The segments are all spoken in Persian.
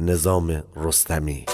نظام رستمی.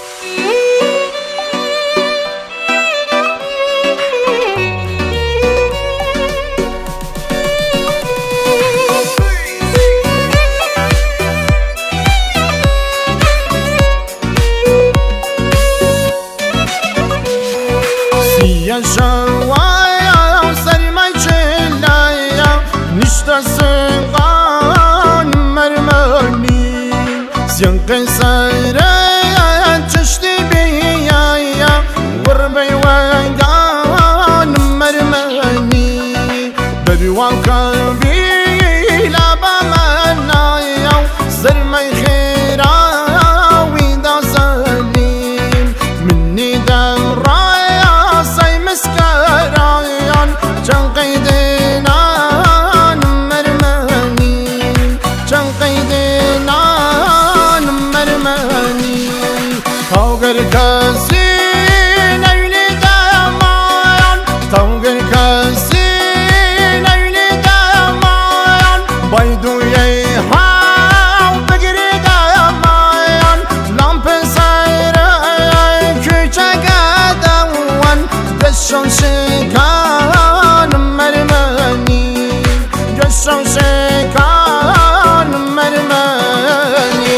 سیه شوایا سرمای چلایا نشتا سنقان مرمانی سیان قیسره چشتی بیایا قربی وگان مرمانی بریوان قلبی لابا منایا سرمای خیراوی دا سلیم منی درای مسكران جنقيدنان مرماني جنقيدنان مرماني توقر كاسين اولي دامان توقر كاسين اولي دامان بايدو يحاو بقري دامان لامپ سايرا كوچا قدوان دشون شکان مرمانی دشون شکان مرمانی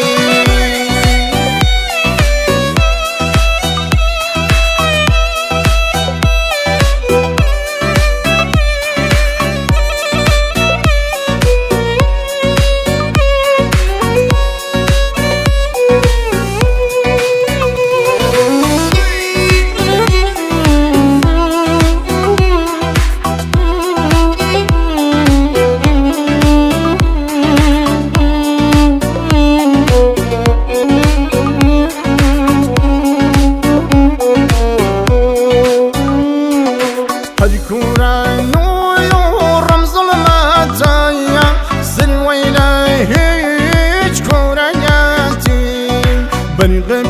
بنغم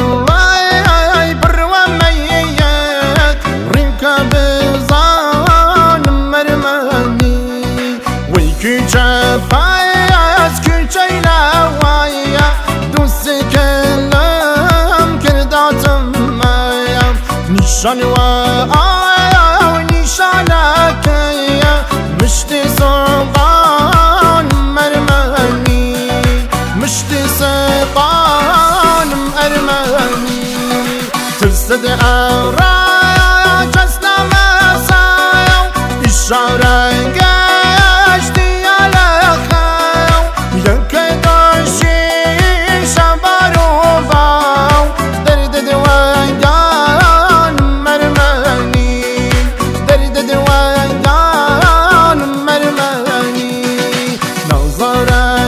قلبي بروا ميت رنكب زان مرماني ويكي جفايس كي جيلاوايا دوس كلام كرداتم مايا نشان وآيا ونشانك يا مشتي صغان مرماني مشتي صغان أرماني ترصد أوراق جسنا مسايا إشارة قاشتي على خاو ينكي دوشي شبارو باو درد دوان مرماني درد دوان مرماني نظر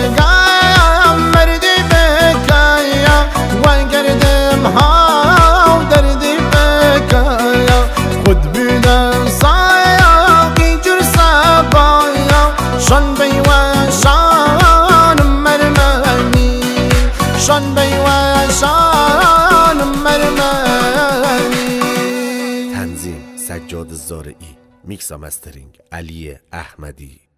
قام مردي بكايا وقردم هاو دردي بكايا خد بنا صايقي جرسا بايا شان بي وشان مرماني شان بي وشان مرماني. تنظیم سجاد زارعی، میکس و مسترینگ علی احمدی.